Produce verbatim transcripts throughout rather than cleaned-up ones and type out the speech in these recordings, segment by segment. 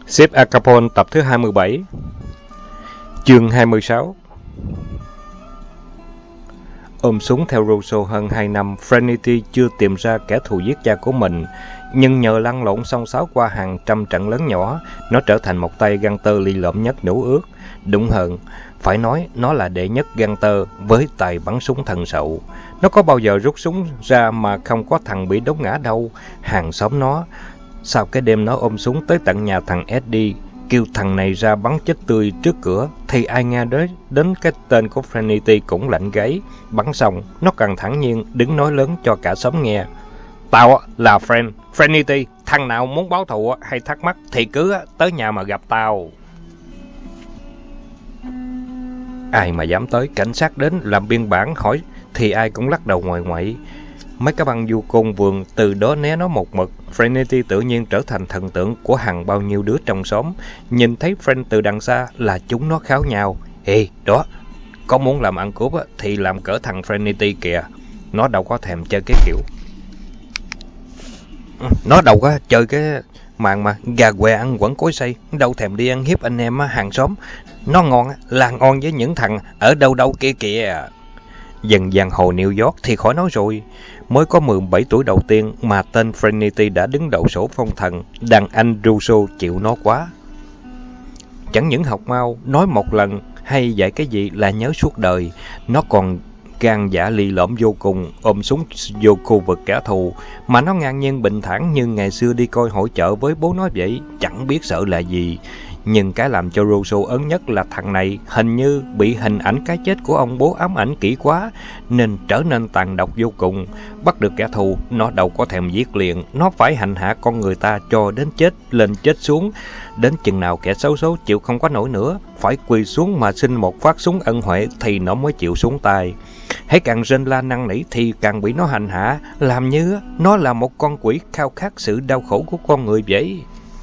Sếp Al Capone tập thứ hai mươi bảy, chương hai mươi sáu. Ôm súng theo Russo hơn hai năm, Frenity chưa tìm ra kẻ thù giết cha của mình, nhưng nhờ lăn lộn xông xáo qua hàng trăm trận lớn nhỏ, nó trở thành một tay gangster ly lợm nhất nữ ước. Đúng hơn, phải nói nó là đệ nhất gangster với tài bắn súng thần sậu. Nó có bao giờ rút súng ra mà không có thằng bị đốt ngã đâu. Hàng xóm nó, sau cái đêm nó ôm súng tới tận nhà thằng Eddie, kêu thằng này ra bắn chết tươi trước cửa, thì ai nghe đến, đến cái tên của Frenity cũng lạnh gáy. Bắn xong, nó càng thản nhiên đứng nói lớn cho cả xóm nghe. Tao là Fren, Frenity, thằng nào muốn báo thù hay thắc mắc thì cứ tới nhà mà gặp tao. Ai mà dám tới, cảnh sát đến làm biên bản hỏi thì ai cũng lắc đầu ngoài ngoại. Mấy cái băng du côn vườn từ đó né nó một mực. Frenity tự nhiên trở thành thần tượng của hàng bao nhiêu đứa trong xóm. Nhìn thấy Fren từ đằng xa là chúng nó kháo nhau. Ê, đó, có muốn làm ăn cướp thì làm cỡ thằng Frenity kìa. Nó đâu có thèm chơi cái kiểu. Nó đâu có chơi cái màn mà gà què ăn quẩn cối xay. Đâu thèm đi ăn hiếp anh em hàng xóm. Nó ngon là ngon với những thằng ở đâu đâu kia kìa. Dần giang hồ New York thì khỏi nói rồi. Mới có mười bảy tuổi đầu tiên mà tên Frenity đã đứng đầu sổ phong thần. Đàn anh Russo chịu nó quá. Chẳng những học mau, nói một lần hay dạy cái gì là nhớ suốt đời. Nó còn gan dạ lì lõm vô cùng, ôm súng vô khu vực kẻ thù. Mà nó ngang nhiên bình thản như ngày xưa đi coi hội chợ với bố nó vậy. Chẳng biết sợ là gì. Nhưng cái làm cho Russo ớn nhất là thằng này hình như bị hình ảnh cái chết của ông bố ám ảnh kỹ quá, nên trở nên tàn độc vô cùng. Bắt được kẻ thù, nó đâu có thèm giết liền, nó phải hành hạ con người ta cho đến chết lên chết xuống. Đến chừng nào kẻ xấu số chịu không có nổi nữa, phải quỳ xuống mà xin một phát súng ân huệ thì nó mới chịu xuống tay. Hãy càng rên la năn nỉ thì càng bị nó hành hạ, làm như nó là một con quỷ khao khát sự đau khổ của con người vậy.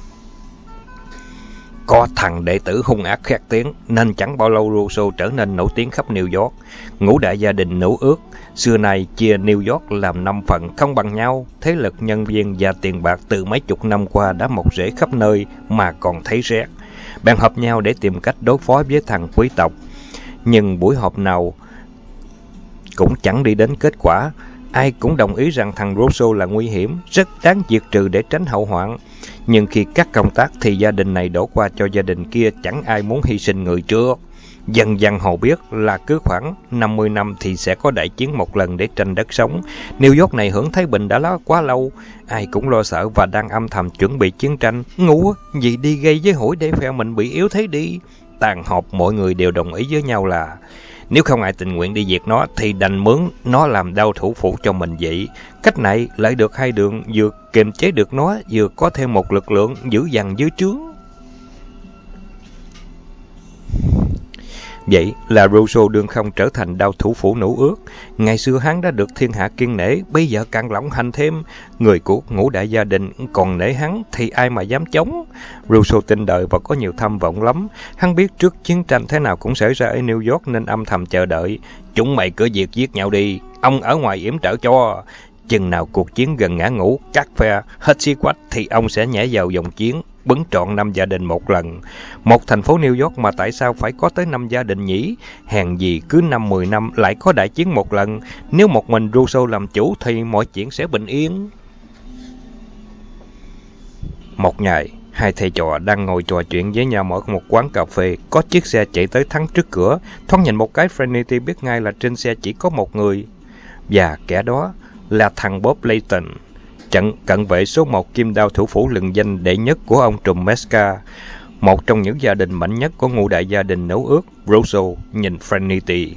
Có thằng đệ tử hung ác khét tiếng nên chẳng bao lâu Russo trở nên nổi tiếng khắp New York. Ngũ đại gia đình nữ ước xưa nay chia New York làm năm phần không bằng nhau. Thế lực nhân viên và tiền bạc từ mấy chục năm qua đã mọc rễ khắp nơi mà còn thấy rét. Bạn hợp nhau để tìm cách đối phó với thằng quý tộc. Nhưng buổi họp nào cũng chẳng đi đến kết quả. Ai cũng đồng ý rằng thằng Russo là nguy hiểm, rất đáng diệt trừ để tránh hậu hoạn. Nhưng khi cắt công tác thì gia đình này đổ qua cho gia đình kia, chẳng ai muốn hy sinh người trước. Dần dần hồ biết là cứ khoảng năm mươi năm thì sẽ có đại chiến một lần để tranh đất sống. New York này hưởng thái bình đã lá quá lâu, ai cũng lo sợ và đang âm thầm chuẩn bị chiến tranh. Ngu gì đi gây với hủi để phe mình bị yếu thế đi. Tàn họp mọi người đều đồng ý với nhau là nếu không ai tình nguyện đi diệt nó thì đành mướn nó làm đao thủ phủ cho mình vậy. Cách này lại được hai đường, vừa kiềm chế được nó, vừa có thêm một lực lượng giữ dằn dưới trướng. Vậy là Russo đương không trở thành đao thủ phủ nữ ước. Ngày xưa hắn đã được thiên hạ kiêng nể, bây giờ càng lỏng hành thêm. Người của ngũ đại gia đình còn nể hắn thì ai mà dám chống. Russo tin đời và có nhiều tham vọng lắm. Hắn biết trước chiến tranh thế nào cũng xảy ra ở New York nên âm thầm chờ đợi. Chúng mày cứ việc giết nhau đi, ông ở ngoài yểm trợ cho. Chừng nào cuộc chiến gần ngã ngũ, các phe hết xí quách thì ông sẽ nhảy vào dòng chiến, bấn trọn năm gia đình một lần. Một thành phố New York mà tại sao phải có tới năm gia đình nhỉ? Hèn gì cứ năm mười năm lại có đại chiến một lần. Nếu một mình Russo làm chủ thì mọi chuyện sẽ bình yên. Một ngày, hai thầy trò đang ngồi trò chuyện với nhau ở một quán cà phê. Có chiếc xe chạy tới thắng trước cửa. Thoáng nhìn một cái, Frenity biết ngay là trên xe chỉ có một người. Và kẻ đó là thằng Bob Layton, trận cận vệ số một kim đao thủ phủ lừng danh đệ nhất của ông trùm Mesca, một trong những gia đình mạnh nhất của ngũ đại gia đình nữ ước. Russo nhìn Frenity.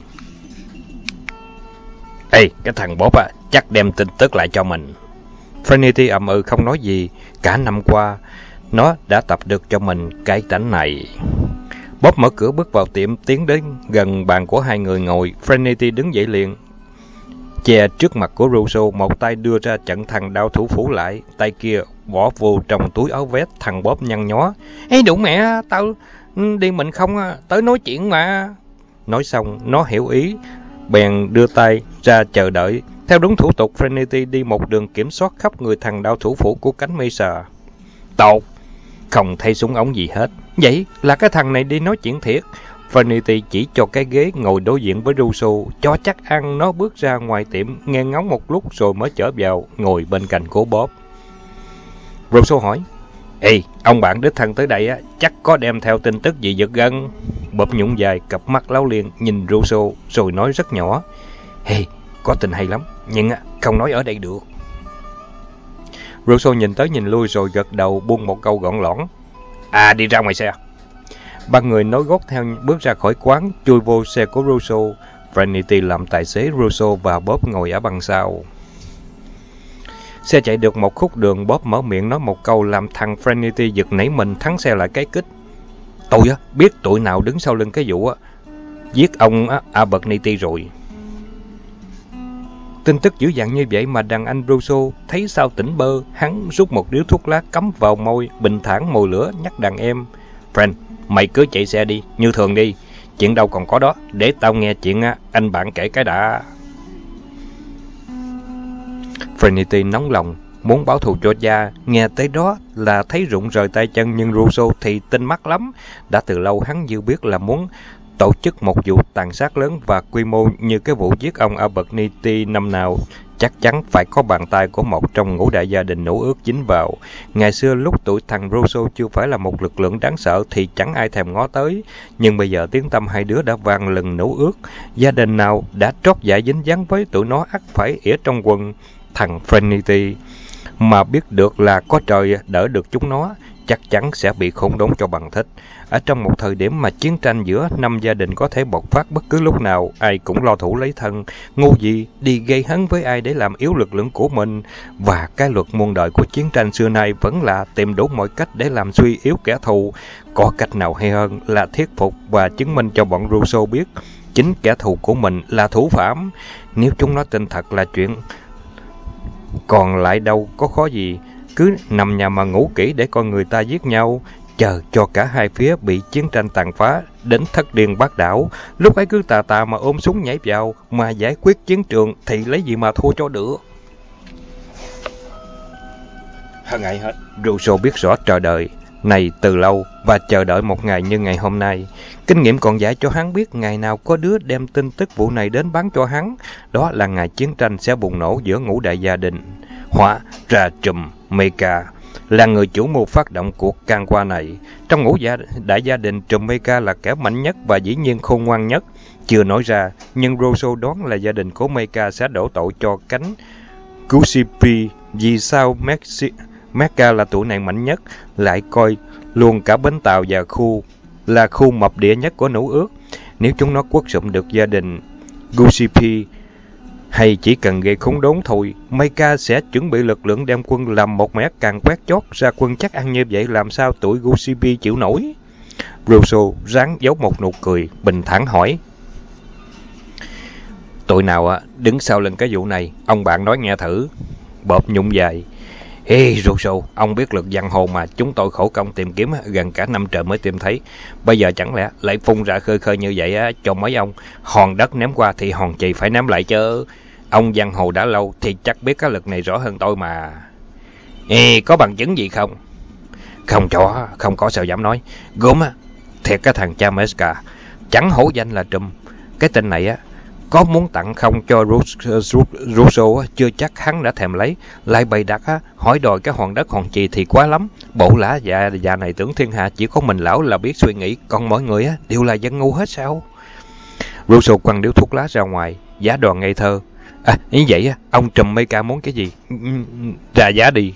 Ê, cái thằng Bob à, chắc đem tin tức lại cho mình. Frenity ậm ừ không nói gì. Cả năm qua, nó đã tập được cho mình cái tánh này. Bob mở cửa bước vào tiệm, tiến đến gần bàn của hai người ngồi. Frenity đứng dậy liền, che trước mặt của Russo, một tay đưa ra chặn thằng đao thủ phủ lại, tay kia bỏ vô trong túi áo vest. Thằng Bob nhăn nhó. Ê đủ mẹ, tao đi mình không tới nói chuyện mà. Nói xong, nó hiểu ý, bèn đưa tay ra chờ đợi. Theo đúng thủ tục, Frenity đi một đường kiểm soát khắp người thằng đao thủ phủ của cánh Mesa. Tốt, Không thấy súng ống gì hết. Vậy là cái thằng này đi nói chuyện thiệt. Vanity chỉ cho cái ghế ngồi đối diện với Russo, cho chắc ăn nó bước ra ngoài tiệm, nghe ngóng một lúc rồi mới trở vào, ngồi bên cạnh của Bob. Russo hỏi, ê, ông bạn đích thân tới đây á, chắc có đem theo tin tức gì giật gân? Bob nhún vai, cặp mắt láo liên, nhìn Russo, rồi nói rất nhỏ, hey, có tin hay lắm, nhưng không nói ở đây được. Russo nhìn tới nhìn lui rồi gật đầu, buông một câu gọn lõn, à, đi ra ngoài xe. Ba người nối gót theo bước ra khỏi quán, chui vô xe của Russo. Vanity làm tài xế, Russo và Bob ngồi ở băng sau. Xe chạy được một khúc đường, Bob mở miệng nói một câu làm thằng Vanity giật nảy mình, thắng xe lại cái kích. Tôi á, biết tụi nào đứng sau lưng cái vụ á, giết ông á, Abernathy rồi. Tin tức dữ dằn như vậy mà đàn anh Russo thấy sao tỉnh bơ, hắn rút một điếu thuốc lá cắm vào môi, bình thản mồi lửa nhắc đàn em. Friend, mày cứ chạy xe đi, như thường đi. Chuyện đâu còn có đó, để tao nghe chuyện á, anh bạn kể cái đã. Vanity nóng lòng, muốn báo thù cho cha, nghe tới đó là thấy rụng rời tay chân, nhưng Russo thì tinh mắt lắm. Đã từ lâu hắn dự biết là muốn tổ chức một vụ tàn sát lớn và quy mô như cái vụ giết ông Abernathy năm nào, chắc chắn phải có bàn tay của một trong ngũ đại gia đình nữ ước dính vào. Ngày xưa lúc tụi thằng Russo chưa phải là một lực lượng đáng sợ thì chẳng ai thèm ngó tới, nhưng bây giờ tiếng tăm hai đứa đã vang lừng nữ ước. Gia đình nào đã trót dạ dính dáng với tụi nó ắt phải ỉa trong quần. Thằng Vanity mà biết được là có trời đỡ được chúng nó, chắc chắn sẽ bị khủng đốn cho bằng thích. Ở trong một thời điểm mà chiến tranh giữa năm gia đình có thể bộc phát bất cứ lúc nào, ai cũng lo thủ lấy thân, ngu gì đi gây hấn với ai để làm yếu lực lượng của mình. Và cái luật muôn đời của chiến tranh xưa nay vẫn là tìm đủ mọi cách để làm suy yếu kẻ thù. Có cách nào hay hơn là thuyết phục và chứng minh cho bọn Russo biết chính kẻ thù của mình là thủ phạm. Nếu chúng nó tin thật là chuyện còn lại đâu có khó gì, cứ nằm nhà mà ngủ kỹ để coi người ta giết nhau, chờ cho cả hai phía bị chiến tranh tàn phá đến thất điên bát đảo, lúc ấy cứ tà tà mà ôm súng nhảy vào mà giải quyết chiến trường thì lấy gì mà thua cho được. Hơn ai hết, Russo biết rõ trời đời này từ lâu và chờ đợi một ngày như ngày hôm nay. Kinh nghiệm còn dạy cho hắn biết ngày nào có đứa đem tin tức vụ này đến bán cho hắn, đó là ngày chiến tranh sẽ bùng nổ giữa ngũ đại gia đình. Hóa ra Trùm Mecha là người chủ mưu phát động cuộc can qua này. Trong ngũ gia, đại gia đình, Trùm Mecha là kẻ mạnh nhất và dĩ nhiên khôn ngoan nhất. Chưa nói ra, nhưng Russo đoán là gia đình của Mecha sẽ đổ tội cho cánh Giuseppe. Vì sao Maxi Mecha là tụi này mạnh nhất, lại coi luôn cả bến tàu và khu là khu mập địa nhất của nữ ước. Nếu chúng nó quất sụm được gia đình Giuseppe hay chỉ cần gây khốn đốn thôi, Mecha sẽ chuẩn bị lực lượng đem quân làm một mẻ càng quét chót ra quân chắc ăn như vậy, làm sao tụi Giuseppe chịu nổi. Russo ráng giấu một nụ cười, bình thản hỏi, tụi nào à, đứng sau lưng cái vụ này, ông bạn nói nghe thử. Bob nhún vai, ê Russo, ông biết luật giang hồ mà, chúng tôi khổ công tìm kiếm gần cả năm trời mới tìm thấy. Bây giờ chẳng lẽ lại phun ra khơi khơi như vậy á, cho mấy ông hòn đất ném qua thì hòn chì phải ném lại chứ. Ông giang hồ đã lâu thì chắc biết cái luật này rõ hơn tôi mà. Ê, có bằng chứng gì không? Không cho, không có sao dám nói. Gốm á, thiệt cái thằng Chameska, chẳng hổ danh là Trùm. Cái tên này á, có muốn tặng không cho Russo, chưa chắc hắn đã thèm lấy. Lại bày đặt á, hỏi đòi cái hòn đất hòn chì thì quá lắm. Bộ lã già già này tưởng thiên hạ chỉ có mình lão là biết suy nghĩ, còn mọi người á đều là dân ngu hết sao? Russo quăng điếu thuốc lá ra ngoài, giả đò ngây thơ. À, như vậy á, ông Trùm Mecha muốn cái gì? Ra giá đi.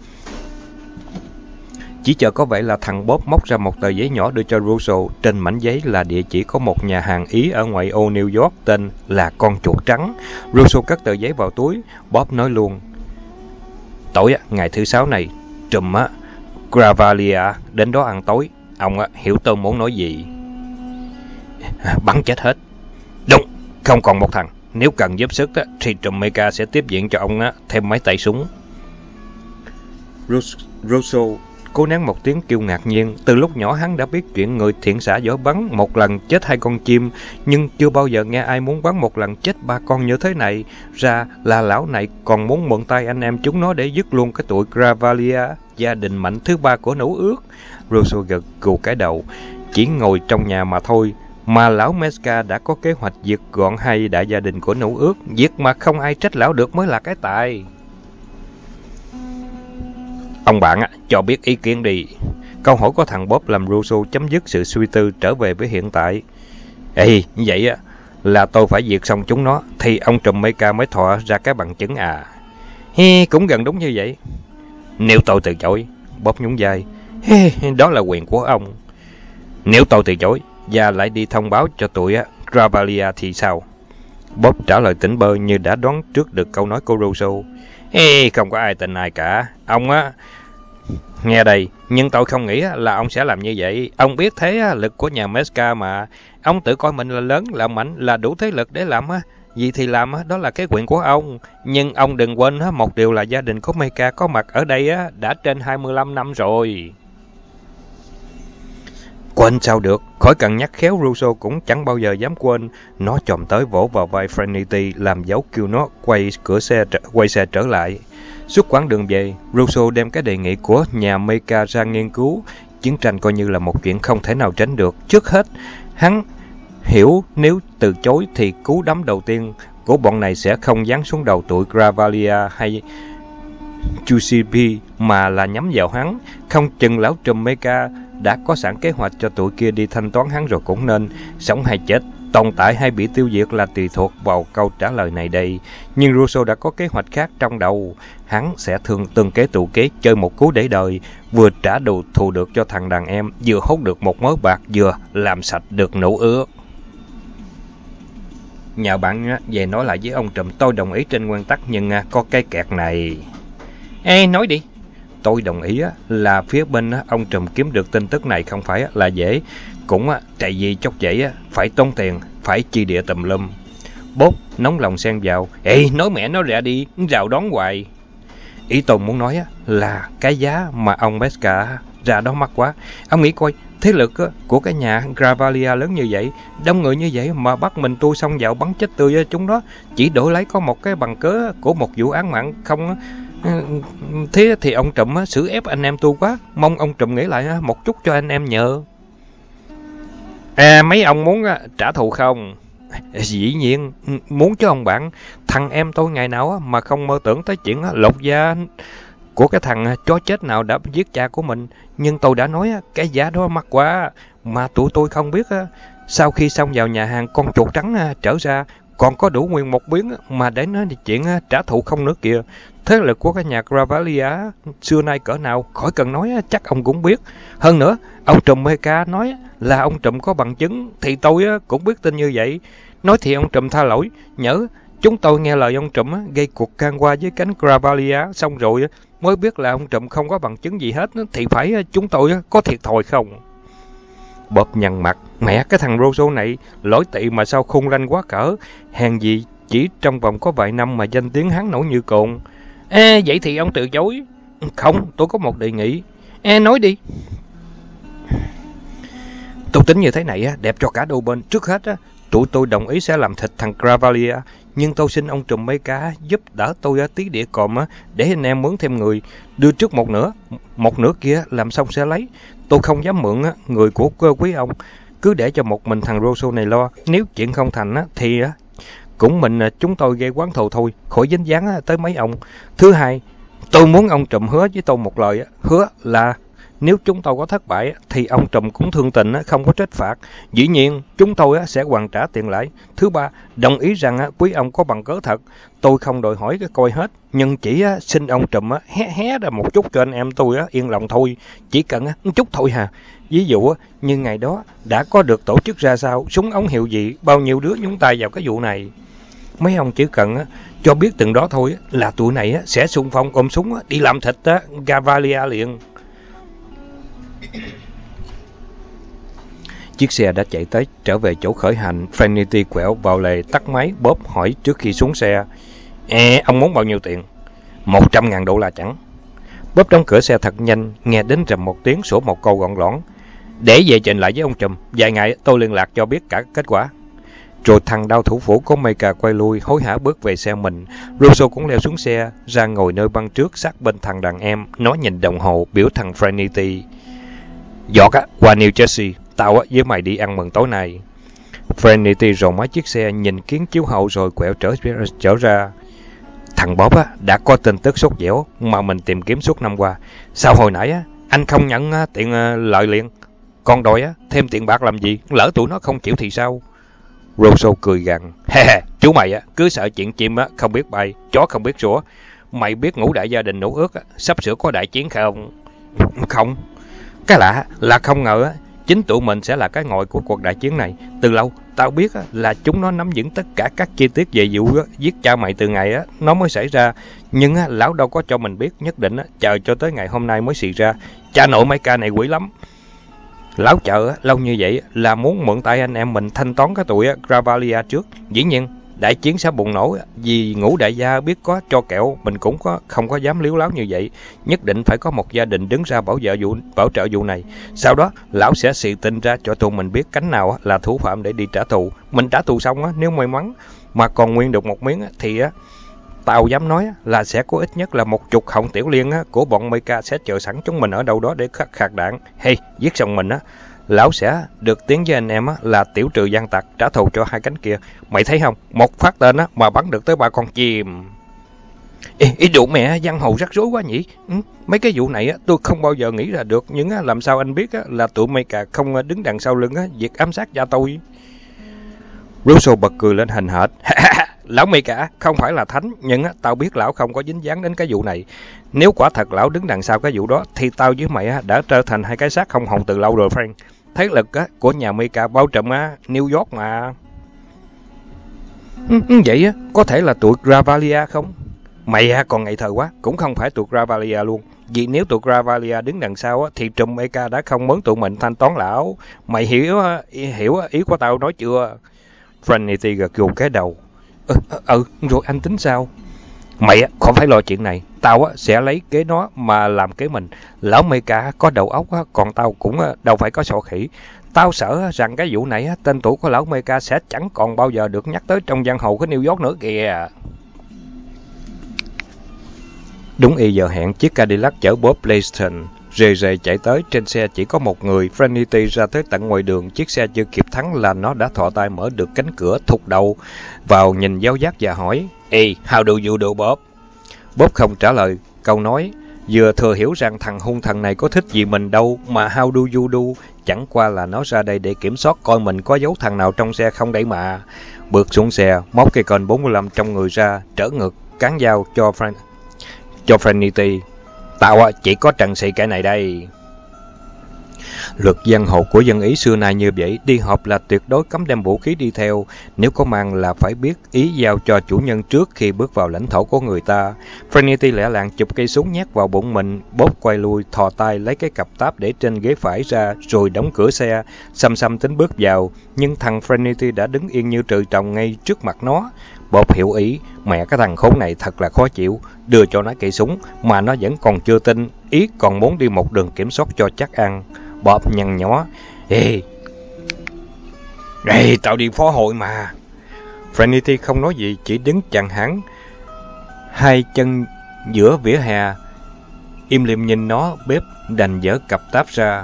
Chỉ chờ có vẻ là thằng Bob móc ra một tờ giấy nhỏ đưa cho Russo. Trên mảnh giấy là địa chỉ có một nhà hàng Ý ở ngoại ô New York tên là Con Chuột Trắng. Russo cất tờ giấy vào túi. Bob nói luôn, tối á, ngày thứ sáu này, Trùm á, Gravalia đến đó ăn tối. Ông á, hiểu tôi muốn nói gì? Bắn chết hết. Đúng, không còn một thằng. Nếu cần giúp sức á, thì Trùm Mecha sẽ tiếp viện cho ông á, thêm mấy tay súng. Russo cố nén một tiếng kêu ngạc nhiên. Từ lúc nhỏ hắn đã biết chuyện người thiện xạ giỏi bắn một lần chết hai con chim, nhưng chưa bao giờ nghe ai muốn bắn một lần chết ba con như thế này. Ra là lão này còn muốn mượn tay anh em chúng nó để dứt luôn cái tụi Gravalia, gia đình mạnh thứ ba của Nữ Ước. Rousseau gật gù cái đầu. Chỉ ngồi trong nhà mà thôi, mà lão Mesca đã có kế hoạch diệt gọn hai đại gia đình của Nữ Ước. Việc mà không ai trách lão được mới là cái tài. Ông bạn cho biết ý kiến đi. Câu hỏi của thằng Bob làm Rousseau chấm dứt sự suy tư, trở về với hiện tại. Ê, vậy là tôi phải diệt xong chúng nó, thì ông trùm Mecha mới thọ ra cái bằng chứng à? Hi, cũng gần đúng như vậy. Nếu tôi từ chối, Bob nhún vai. Hi, đó là quyền của ông. Nếu tôi từ chối và lại đi thông báo cho tụi Gravalia thì sao? Bob trả lời tỉnh bơ như đã đoán trước được câu nói của Rousseau. Ê, không có ai tin ai cả. Ông á, nghe đây, nhưng tôi không nghĩ là ông sẽ làm như vậy. Ông biết thế lực của nhà Mesca mà. Ông tự coi mình là lớn, là mạnh, là đủ thế lực để làm á. Gì thì làm đó là cái quyền của ông. Nhưng ông đừng quên một điều là gia đình của Mecha có mặt ở đây đã trên hai mươi lăm năm rồi. Quên sao được, khỏi cần nhắc khéo, Rousseau cũng chẳng bao giờ dám quên. Nó chồm tới vỗ vào vai Trinity, làm dấu kêu nó quay cửa xe quay xe trở lại. Suốt quãng đường về, Rousseau đem cái đề nghị của nhà Mecha ra nghiên cứu. Chiến tranh coi như là một chuyện không thể nào tránh được. Trước hết, hắn hiểu nếu từ chối thì cú đấm đầu tiên của bọn này sẽ không giáng xuống đầu tụi Gravalia hay Giuseppe, mà là nhắm vào hắn. Không chừng lão trùm Mecha đã có sẵn kế hoạch cho tụi kia đi thanh toán hắn rồi cũng nên. Sống hay chết, tồn tại hay bị tiêu diệt là tùy thuộc vào câu trả lời này đây. Nhưng Rousseau đã có kế hoạch khác trong đầu. Hắn sẽ thường từng kế tụ kế, chơi một cú để đời, vừa trả đồ thù được cho thằng đàn em, vừa hốt được một mớ bạc, vừa làm sạch được Nữ Ước. Nhờ bạn về nói lại với ông trùm, tôi đồng ý trên nguyên tắc, nhưng có cái kẹt này. Ê, nói đi. Tôi đồng ý là phía bên ông trùm kiếm được tin tức này không phải là dễ, cũng tại vì chốc dễ phải tốn tiền, phải chi địa tùm lum. Bốp nóng lòng xen vào. Ê, nói mẹ nó ra đi, rào đón hoài. Ý tôi muốn nói là cái giá mà ông Mesca ra đó mắc quá. Ông nghĩ coi, thế lực của cái nhà Gravalia lớn như vậy, đông người như vậy mà bắt mình tôi xông vào bắn chết tươi chúng đó, chỉ đổi lấy có một cái bằng cớ của một vụ án mạng không. Thế thì ông trùm xử ép anh em tôi quá. Mong ông trùm nghĩ lại một chút cho anh em nhờ. À, mấy ông muốn trả thù không? Dĩ nhiên muốn chứ ông bạn. Thằng em tôi ngày nào mà không mơ tưởng tới chuyện lột da của cái thằng chó chết nào đã giết cha của mình. Nhưng tôi đã nói cái giá đó mắc quá, mà tụi tôi không biết sau khi xông vào nhà hàng con chuột trắng trở ra còn có đủ nguyên một biến mà để nói chuyện trả thù không nữa kìa. Thế lực của cái nhà Gravalia xưa nay cỡ nào khỏi cần nói, chắc ông cũng biết. Hơn nữa, ông trùm Mecha nói là ông trùm có bằng chứng, thì tôi cũng biết tin như vậy. Nói thì ông trùm tha lỗi, nhớ chúng tôi nghe lời ông trùm gây cuộc can qua với cánh Gravalia, xong rồi mới biết là ông trùm không có bằng chứng gì hết, thì phải chúng tôi có thiệt thòi không? Bob nhăn mặt. Mẹ, cái thằng Rousseau này lỗi tị mà sao khôn lanh quá cỡ. Hèn gì chỉ trong vòng có vài năm mà danh tiếng hắn nổi như cồn. Ê, vậy thì ông từ chối. Không, tôi có một đề nghị. Ê, nói đi. Tôi tính như thế này đẹp cho cả đôi bên. Trước hết tụi tôi đồng ý sẽ làm thịt thằng Gravalia, nhưng tôi xin ông trùm Mecha giúp đỡ tôi tí địa còm để anh em mướn thêm người, đưa trước một nửa, một nửa kia làm xong sẽ lấy. Tôi không dám mượn người của cơ quý ông, cứ để cho một mình thằng Rousseau này lo. Nếu chuyện không thành thì cũng mình chúng tôi gây quán thù thôi, khỏi dính dáng tới mấy ông. Thứ hai, tôi muốn ông trùm hứa với tôi một lời, hứa là nếu chúng tôi có thất bại thì ông trùm cũng thương tình, không có trách phạt. Dĩ nhiên chúng tôi sẽ hoàn trả tiền lại. Thứ ba, đồng ý rằng quý ông có bằng cớ thật. Tôi không đòi hỏi cái coi hết, nhưng chỉ xin ông trùm hé hé ra một chút cho anh em tôi yên lòng thôi. Chỉ cần một chút thôi hà. Ví dụ như ngày đó đã có được tổ chức ra sao, súng ống hiệu gì, bao nhiêu đứa nhúng tay vào cái vụ này. Mấy ông chỉ cần cho biết từng đó thôi là tụi này sẽ xung phong ôm súng đi làm thịt Gravalia liền. Chiếc xe đã chạy tới trở về chỗ khởi hành. Trinity quẹo vào lề tắt máy. Bob hỏi trước khi xuống xe. Ê, ông muốn bao nhiêu tiền? Một trăm ngàn đô la chẳng? Bob đóng cửa xe thật nhanh, nghe đến rầm một tiếng sủa một câu gọn lõn. Để về trình lại với ông trùm, vài ngày tôi liên lạc cho biết cả kết quả. Rồi thằng đao thủ phủ của Micah quay lui, hối hả bước về xe mình. Russo cũng leo xuống xe, ra ngồi nơi băng trước sát bên thằng đàn em, nó nhìn đồng hồ, biểu thằng Franity. Giọt á, qua New Jersey, tao á với mày đi ăn mừng tối nay. Franity rồ máy chiếc xe, nhìn kiến chiếu hậu rồi quẹo trở, trở ra. Thằng Bob á, đã có tin tức sốt dẻo mà mình tìm kiếm suốt năm qua. Sao hồi nãy á, anh không nhận á, tiền uh, lợi liền? Còn đòi á, thêm tiền bạc làm gì? Lỡ tụi nó không chịu thì sao? Russo cười gằn. He chú mày á, cứ sợ chuyện chim á, không biết bay, chó không biết sủa. Mày biết ngũ đại gia đình nổ ước á, sắp sửa có đại chiến không? Không. Cái lạ là không ngờ á, chính tụi mình sẽ là cái ngòi của cuộc đại chiến này. Từ lâu, tao biết á, là chúng nó nắm vững tất cả các chi tiết về vụ á, giết cha mày từ ngày á, nó mới xảy ra. Nhưng á, lão đâu có cho mình biết, nhất định á, chờ cho tới ngày hôm nay mới xì ra. Cha nội mấy ca này quỷ lắm. Lão chờ á, lâu như vậy là muốn mượn tay anh em mình thanh toán cái tụi á, Gravalia trước. Dĩ nhiên, đại chiến sẽ bùng nổ vì ngũ đại gia biết có cho kẹo, mình cũng có không có dám liếu láo như vậy. Nhất định phải có một gia đình đứng ra bảo vệ vụ bảo trợ vụ này. Sau đó lão sẽ xì tin ra cho tụi mình biết cánh nào là thủ phạm để đi trả thù. Mình trả thù xong á, nếu may mắn mà còn nguyên được một miếng á, thì á, tao dám nói là sẽ có ít nhất là một chục họng tiểu liên á, của bọn Micah sẽ chờ sẵn chúng mình ở đâu đó để khắc khạc đạn. Hey, giết xong mình á, lão sẽ được tiếng với anh em á, là tiểu trừ gian tặc trả thù cho hai cánh kia. Mày thấy không? Một phát tên á, mà bắn được tới ba con chim. Ê, ý đủ mẹ, giang hồ rắc rối quá nhỉ? Ừ, mấy cái vụ này á, tôi không bao giờ nghĩ ra được. Nhưng á, làm sao anh biết á, là tụi Micah không đứng đằng sau lưng á, việc ám sát cha tôi? Russo bật cười lên hành hệt. Lão Micah không phải là thánh, nhưng á, tao biết lão không có dính dáng đến cái vụ này. Nếu quả thật lão đứng đằng sau cái vụ đó, thì tao với mày á, đã trở thành hai cái xác không hồn từ lâu rồi, Frank. Thế lực á, của nhà Micah bao trùm á, New York mà. Ừ, vậy á, có thể là tụi Gravalia không? Mày á, còn ngây thơ quá, cũng không phải tụi Gravalia luôn. Vì nếu tụi Gravalia đứng đằng sau á, thì trùm Micah đã không mướn tụi mình thanh toán lão. Mày hiểu hiểu ý của tao nói chưa? Franity gật gù cái đầu. Ừ, ừ, rồi anh tính sao? Mày á, không phải lo chuyện này. Tao á, sẽ lấy kế nó mà làm kế mình. Lão Micah có đầu óc á, còn tao cũng á, đâu phải có sọ khỉ. Tao sợ rằng cái vụ này á, tên tuổi của lão Micah sẽ chẳng còn bao giờ được nhắc tới trong giang hồ của New York nữa kìa. Đúng y giờ hẹn, chiếc Cadillac chở Bob Blaiston rề rề chạy tới. Trên xe chỉ có một người. Franity ra tới tận ngoài đường. Chiếc xe chưa kịp thắng là nó đã thò tay mở được cánh cửa, thụt đầu vào nhìn giáo giác và hỏi: Ê, how do you do, Bob? Bob không trả lời câu nói, vừa thừa hiểu rằng thằng hung thần này có thích gì mình đâu mà how do you do. Chẳng qua là nó ra đây để kiểm soát coi mình có giấu thằng nào trong xe không đấy mà. Bước xuống xe, móc cây côn bốn mươi lăm trong người ra, trở ngực, cán dao cho Frank cho Franity. Tao chỉ có trần xì cái này đây. Luật giang hồ của dân Ý xưa nay như vậy, đi họp là tuyệt đối cấm đem vũ khí đi theo. Nếu có mang là phải biết ý giao cho chủ nhân trước khi bước vào lãnh thổ của người ta. Franity lẹ làng chụp cây súng nhét vào bụng mình. Bob quay lui, thò tay lấy cái cặp táp để trên ghế phải ra, rồi đóng cửa xe. Xăm xăm tính bước vào, nhưng thằng Franity đã đứng yên như trừ trồng ngay trước mặt nó. Bob hiểu ý, mẹ cái thằng khốn này thật là khó chịu, đưa cho nó cây súng mà nó vẫn còn chưa tin, ý còn muốn đi một đường kiểm soát cho chắc ăn. Bob nhăn nhó: Ê, Ê, tao đi phó hội mà. Franity không nói gì, chỉ đứng chặn hắn, hai chân giữa vỉa hè, im lìm nhìn nó. Bếp đành dở cặp táp ra.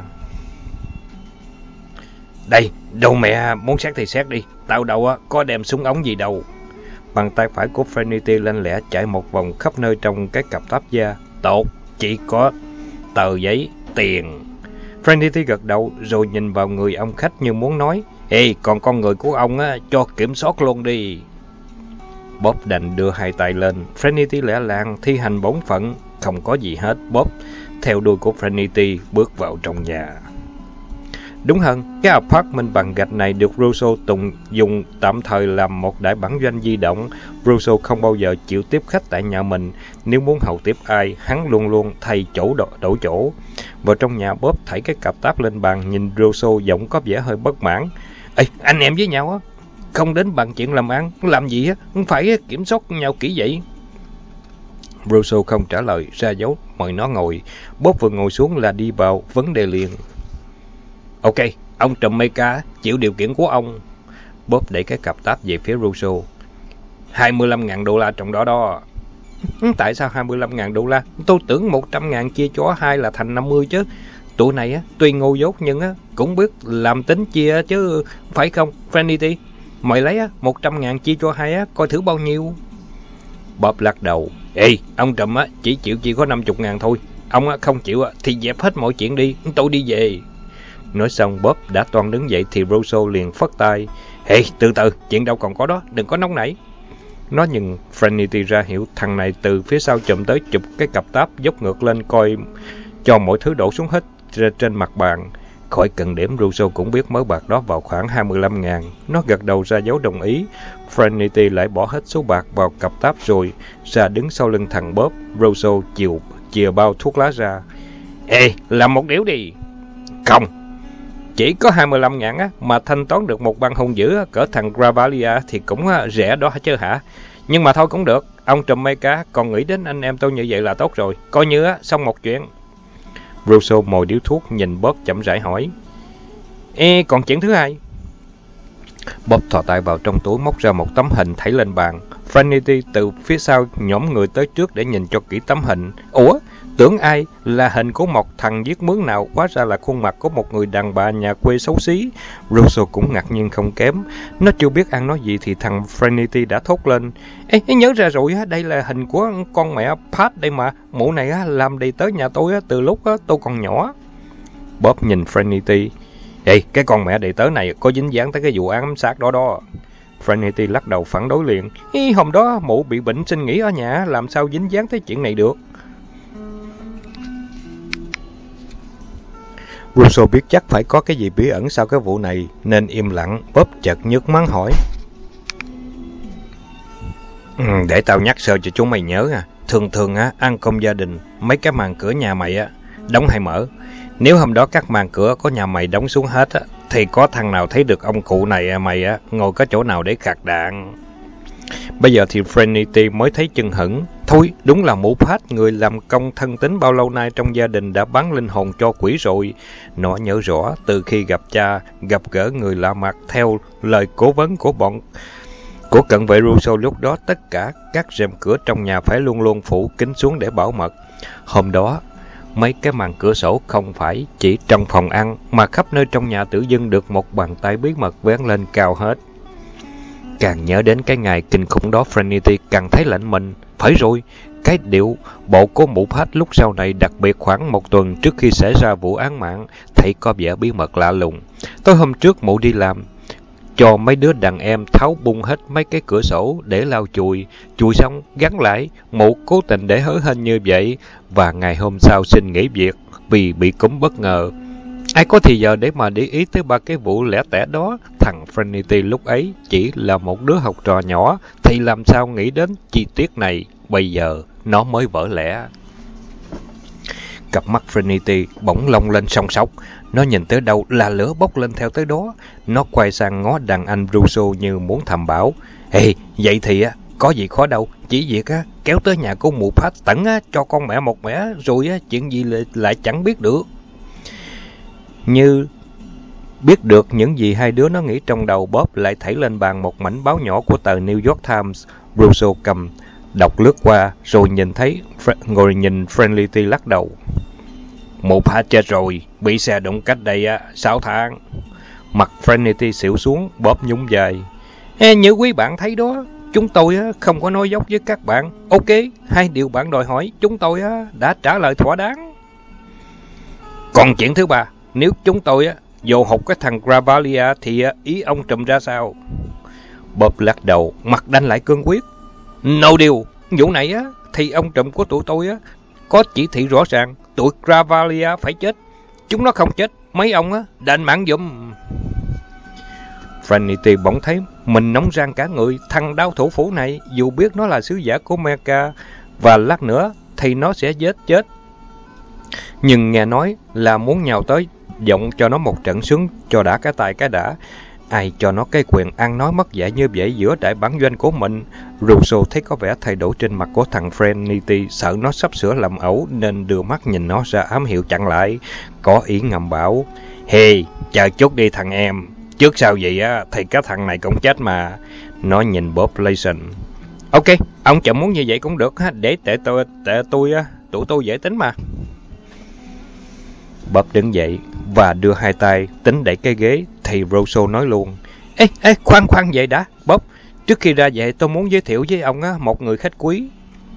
Đây, đâu mẹ muốn xét thì xét đi, tao đâu á có đem súng ống gì đâu. Bàn tay phải của Franity lanh lẹ chạy một vòng khắp nơi trong cái cặp táp da. Tốt, chỉ có tờ giấy, tiền. Franity gật đầu rồi nhìn vào người ông khách như muốn nói: Ê, còn con người của ông á, cho kiểm soát luôn đi. Bob đành đưa hai tay lên. Franity lẹ làng thi hành bổn phận, không có gì hết. Bob theo đuôi của Franity bước vào trong nhà. Đúng hơn, cái apartment bằng gạch này được Russo Tùng dùng tạm thời làm một đại bản doanh di động. Russo không bao giờ chịu tiếp khách tại nhà mình. Nếu muốn hầu tiếp ai, hắn luôn luôn thay chỗ đổ, đổ chỗ. Vào trong nhà, Bob thảy cái cặp táp lên bàn, nhìn Russo giọng có vẻ hơi bất mãn. Ê, anh em với nhau á, không đến bàn chuyện làm ăn, làm gì á, không phải kiểm soát nhau kỹ vậy. Russo không trả lời, ra dấu mời nó ngồi. Bob vừa ngồi xuống là đi vào vấn đề liền. Ok, ông trùm Mecha, chịu điều kiện của ông. Bob đẩy cái cặp táp về phía Russo. hai mươi lăm ngàn đô la trong đó đó. Tại sao hai mươi lăm ngàn đô la? Tôi tưởng một trăm ngàn chia cho hai là thành năm mươi chứ. Tụi này á, tuy ngu dốt nhưng á, cũng biết làm tính chia chứ, phải không, Frenity? Mày lấy á, một trăm ngàn chia cho hai á, coi thử bao nhiêu. Bob lắc đầu. Ê, ông trùm á, chỉ chịu chỉ có năm mươi ngàn thôi. Ông á, không chịu á, thì dẹp hết mọi chuyện đi, tôi đi về. Nói xong Bob đã toan đứng dậy thì Russo liền phất tay. Ê, từ từ, chuyện đâu còn có đó, đừng có nóng nảy. Nó nhìn Frenity ra hiểu thằng này từ phía sau chùm tới chụp cái cặp táp dốc ngược lên coi cho mọi thứ đổ xuống hết trên mặt bàn. Khỏi cần điểm, Russo cũng biết mớ bạc đó vào khoảng hai mươi lăm ngàn. Nó gật đầu ra dấu đồng ý. Frenity lại bỏ hết số bạc vào cặp táp rồi ra đứng sau lưng thằng Bob. Russo chiều chìa bao thuốc lá ra. Ê, làm một điếu đi. Không, chỉ có hai mươi lăm ngàn á, mà thanh toán được một băng hung dữ cỡ thằng Gravalia thì cũng rẻ đó chứ hả? Nhưng mà thôi cũng được, ông trùm Mecha còn nghĩ đến anh em tôi như vậy là tốt rồi, coi như á, xong một chuyện. Russo mồi điếu thuốc nhìn Bob chậm rãi hỏi. Ê, còn chuyện thứ hai? Bob thò tay vào trong túi móc ra một tấm hình thảy lên bàn. Frenity từ phía sau nhổm người tới trước để nhìn cho kỹ tấm hình. Ủa? Tưởng ai là hình của một thằng giết mướn nào, hóa ra là khuôn mặt của một người đàn bà nhà quê xấu xí. Russo cũng ngạc nhiên không kém. Nó chưa biết ăn nói gì thì thằng Frenity đã thốt lên. Ê, nhớ ra rồi, đây là hình của con mẹ Pat đây mà. Mụ này làm đi tới nhà tôi từ lúc tôi còn nhỏ. Bob nhìn Frenity. Ê, cái con mẹ đầy tớ này có dính dáng tới cái vụ ám sát đó đó. Frenity lắc đầu phản đối liền. Ý, hôm đó mụ bị bệnh xin nghỉ ở nhà, làm sao dính dáng tới chuyện này được. Russo biết chắc phải có cái gì bí ẩn sau cái vụ này, nên im lặng. Bob chợt nhức mắng hỏi. Ừ, để tao nhắc sơ cho chúng mày nhớ à. Thường thường á, ăn cơm gia đình, mấy cái màn cửa nhà mày á, đóng hay mở. Nếu hôm đó các màn cửa có nhà mày đóng xuống hết á, thì có thằng nào thấy được ông cụ này mày á, ngồi có chỗ nào để khạc đạn. Bây giờ thì Frenity mới thấy chừng hững. Thôi, đúng là mụ Pat, người làm công thân tín bao lâu nay trong gia đình đã bán linh hồn cho quỷ rồi. Nó nhớ rõ, từ khi gặp cha, gặp gỡ người lạ mặt, theo lời cố vấn của bọn của cận vệ Russo lúc đó, tất cả các rèm cửa trong nhà phải luôn luôn phủ kín xuống để bảo mật. Hôm đó, mấy cái màn cửa sổ không phải chỉ trong phòng ăn, mà khắp nơi trong nhà tự dưng được một bàn tay bí mật vén lên cao hết. Càng nhớ đến cái ngày kinh khủng đó, Frenity càng thấy lạnh mình. Phải rồi, cái điệu bộ của mụ Pat lúc sau này, đặc biệt khoảng một tuần trước khi xảy ra vụ án mạng, thấy có vẻ bí mật lạ lùng. Tối hôm trước mụ đi làm, cho mấy đứa đàn em tháo bung hết mấy cái cửa sổ để lau chùi. Chùi xong, gắn lại, mụ cố tình để hớ hênh như vậy, và ngày hôm sau xin nghỉ việc vì bị cúm bất ngờ. Ai có thì giờ để mà để ý tới ba cái vụ lẻ tẻ đó. Thằng Frenity lúc ấy chỉ là một đứa học trò nhỏ, thì làm sao nghĩ đến chi tiết này. Bây giờ nó mới vỡ lẽ. Cặp mắt Frenity bỗng long lên song sóc. Nó nhìn tới đâu là lửa bốc lên theo tới đó. Nó quay sang ngó đàn anh Russo như muốn thầm bảo. Ê, vậy thì á, có gì khó đâu. Chỉ việc á, kéo tới nhà của mụ Pat tẩn á, cho con mẹ một mẻ, rồi á, chuyện gì lại, lại chẳng biết được. Như biết được những gì hai đứa nó nghĩ trong đầu, Bob lại thảy lên bàn một mảnh báo nhỏ của tờ New York Times. Russo cầm, đọc lướt qua, rồi nhìn thấy, ngồi nhìn Frenity lắc đầu. Mụ Pat chết rồi, bị xe đụng cách đây á, sáu tháng. Mặt Frenity xỉu xuống, Bob nhún vai. Ê, như quý bạn thấy đó, chúng tôi á, không có nói dốc với các bạn. Ok, hai điều bạn đòi hỏi, chúng tôi á, đã trả lời thỏa đáng. Còn chuyện thứ ba, nếu chúng tôi á, vô hụt cái thằng Gravalia thì á, ý ông trùm ra sao? Bob lắc đầu, mặt đanh lại cương quyết. No deal, vụ này á, thì ông trùm của tụi tôi á, có chỉ thị rõ ràng, tụi Gravalia phải chết. Chúng nó không chết, mấy ông á, đền mạng giùm. Frenity bỗng thấy mình nóng rang cả người. Thằng đao thủ phủ này, dù biết nó là sứ giả của Mecha, và lát nữa thì nó sẽ giết chết, nhưng nghe nói là muốn nhào tới giọng cho nó một trận sướng cho đã cái tài cái đã. Ai cho nó cái quyền ăn nói mất dạy như vậy giữa đại bản doanh của mình? Russo thấy có vẻ thay đổi trên mặt của thằng Frenity, sợ nó sắp sửa làm ẩu nên đưa mắt nhìn nó ra ám hiệu chặn lại. Có ý ngầm bảo, hey, chờ chút đi thằng em. Trước sau vậy á, thì cái thằng này cũng chết mà. Nó nhìn Bob Layson. Ok, ông chẳng muốn như vậy cũng được, để tệ tôi, tệ tôi, tụi tôi dễ tính mà. Bob đứng dậy và đưa hai tay tính đẩy cái ghế, thì Russo nói luôn. Ê, ê, khoan khoan vậy đã, Bob. Trước khi ra về tôi muốn giới thiệu với ông á, một người khách quý.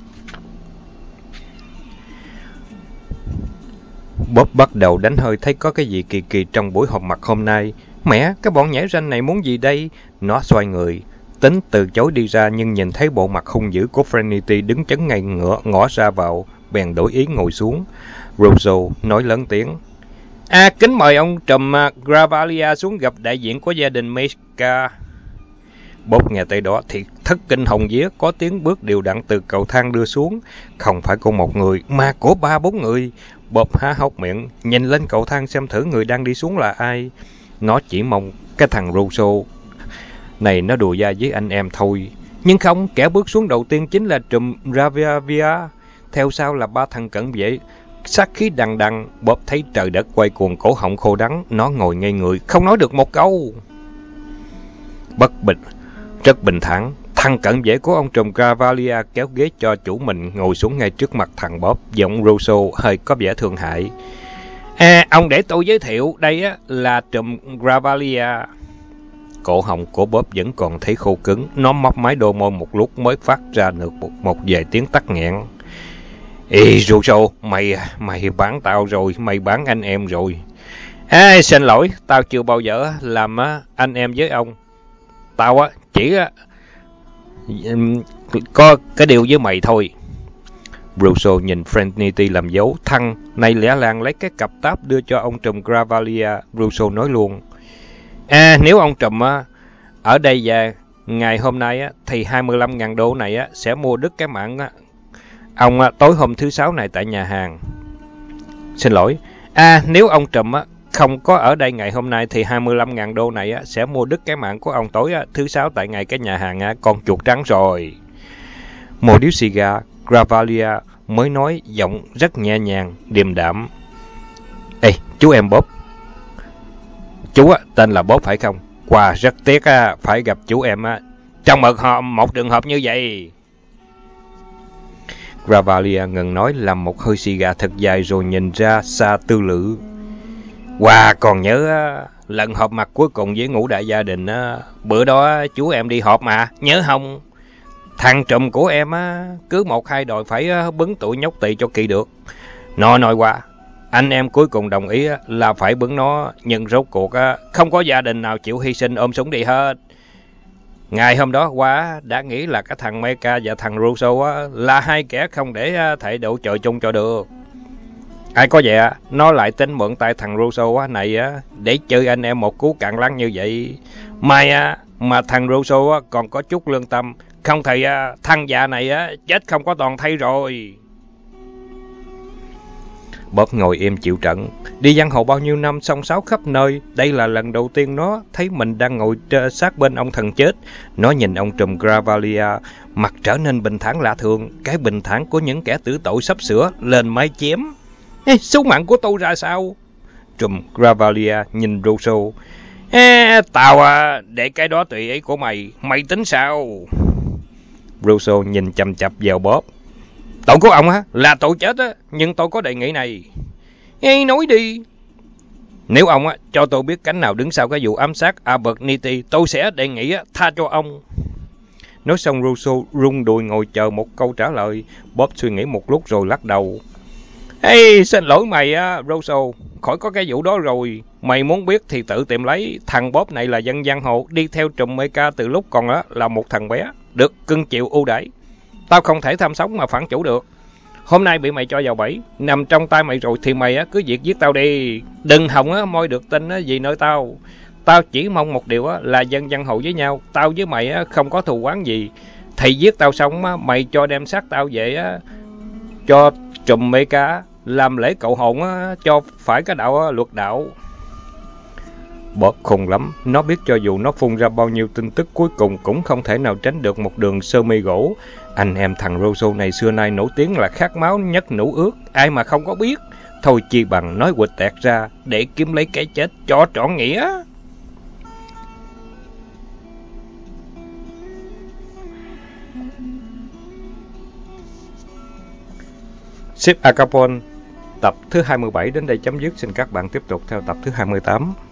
Bob bắt đầu đánh hơi thấy có cái gì kỳ kỳ trong buổi họp mặt hôm nay. Mẹ, cái bọn nhảy ranh này muốn gì đây? Nó xoay người, tính từ chối đi ra nhưng nhìn thấy bộ mặt hung dữ của Frenity đứng chấn ngay ngửa, ngõ ra vào, bèn đổi ý ngồi xuống. Russo nói lớn tiếng. À, kính mời ông trùm Gravalia xuống gặp đại diện của gia đình Meshka. Bob nghe tới đó thì thất kinh hồn vía, có tiếng bước đều đặn từ cầu thang đưa xuống. Không phải của một người, mà của ba bốn người. Bob há hốc miệng, nhìn lên cầu thang xem thử người đang đi xuống là ai. Nó chỉ mong cái thằng Russo này nó đùa da với anh em thôi. Nhưng không, kẻ bước xuống đầu tiên chính là trùm Gravia. Theo sau là ba thằng cận vệ sát khí đằng đằng. Bob thấy trời đất quay cuồng, cổ họng khô đắng. Nó ngồi ngay người, không nói được một câu. Bất bình, rất bình thản, thằng cận vệ của ông trùm Gravalia kéo ghế cho chủ mình, ngồi xuống ngay trước mặt thằng Bob. Giọng Russo hơi có vẻ thương hại. À, ông để tôi giới thiệu, đây á là trùm Gravalia. Cổ họng của Bob vẫn còn thấy khô cứng. Nó mấp máy đôi môi một lúc mới phát ra được một, một vài tiếng tắc nghẹn. Ê Russo, mày mày bán tao rồi, mày bán anh em rồi. À, xin lỗi, tao chưa bao giờ làm anh em với ông. Tao á chỉ có cái điều với mày thôi. Russo nhìn Frenity làm dấu. Thằng này lẻ làng lấy cái cặp táp đưa cho ông trùm Gravalia. Russo nói luôn. À, nếu ông trùm á, ở đây và ngày hôm nay á, thì hai mươi lăm ngàn đô này á, sẽ mua đứt cái mạng á, ông á, tối hôm thứ sáu này tại nhà hàng. Xin lỗi. À, nếu ông trùm á, không có ở đây ngày hôm nay thì hai mươi lăm ngàn đô này á, sẽ mua đứt cái mạng của ông tối á, thứ sáu tại ngày cái nhà hàng á, con chuột trắng rồi. Một điếu xì gà, Gravalia mới nói giọng rất nhẹ nhàng, điềm đạm. Ê, chú em Bob. Chú á, tên là Bob phải không? Wow, rất tiếc á, phải gặp chú em á, trong một, một trường hợp như vậy. Gravalia ngừng nói, làm một hơi xì gà thật dài rồi nhìn ra xa tư lự. Wow, còn nhớ á, lần họp mặt cuối cùng với ngũ đại gia đình á, bữa đó chú em đi họp mà, nhớ không? Thằng trùm của em á, cứ một hai đòi phải bứng tụi nhóc tỳ cho kỳ được. Nó nói qua, anh em cuối cùng đồng ý á, là phải bứng nó, nhưng rốt cuộc á, không có gia đình nào chịu hy sinh ôm súng đi hết. Ngày hôm đó qua đã nghĩ là cái thằng Mecha và thằng Russo á, là hai kẻ không để thể độ trời chung cho được. Ai có vẻ nó lại tính mượn tay thằng Russo á, này á, để chơi anh em một cú cạn lăng như vậy. Mai á, mà thằng Russo á, còn có chút lương tâm, không thì á, thằng già này á, chết không có toàn thay rồi. Bob ngồi im chịu trận. Đi giang hồ bao nhiêu năm song sáo khắp nơi, đây là lần đầu tiên nó thấy mình đang ngồi sát bên ông thần chết. Nó nhìn ông trùm Gravalia, mặt trở nên bình thản lạ thường, cái bình thản của những kẻ tử tội sắp sửa lên mái chém. Ê, số mạng của tôi ra sao? Trùm Gravalia nhìn Russo. Ê, tao à, để cái đó tùy ý của mày, mày tính sao? Russo nhìn chằm chằm vào Bob. Tội của ông á, là tội chết á, nhưng tôi có đề nghị này. Ê, nói đi. Nếu ông á, cho tôi biết cánh nào đứng sau cái vụ ám sát Abernethy, tôi sẽ đề nghị á, tha cho ông. Nói xong Russo rung đùi ngồi chờ một câu trả lời. Bob suy nghĩ một lúc rồi lắc đầu. Ê, xin lỗi mày á, Russo, khỏi có cái vụ đó rồi. Mày muốn biết thì tự tìm lấy. Thằng Bob này là dân giang hồ, đi theo trùm Mecha từ lúc còn á, là một thằng bé, được cưng chịu ưu đãi. Tao không thể tham sống mà phản chủ được. Hôm nay bị mày cho vào bẫy, nằm trong tay mày rồi thì mày á, cứ việc giết tao đi. Đừng hòng á, moi được tin á, gì nơi tao. Tao chỉ mong một điều á, là dân giang hồ với nhau. Tao với mày á, không có thù oán gì. Thì giết tao xong á, mày cho đem xác tao về á, cho trùm Mecha làm lễ cậu hồn á, cho phải cái đạo á, luật đạo. Bóp khùng lắm, nó biết cho dù nó phun ra bao nhiêu tin tức cuối cùng cũng không thể nào tránh được một đường sơ mi gỗ. Anh em thằng Rosso này xưa nay nổi tiếng là khát máu nhất nũ ước, ai mà không có biết. Thôi chi bằng nói quịch tẹt ra để kiếm lấy cái chết cho trọn nghĩa. Ship Acapulco tập thứ hai mươi bảy đến đây chấm dứt. Xin các bạn tiếp tục theo tập thứ hai mươi tám.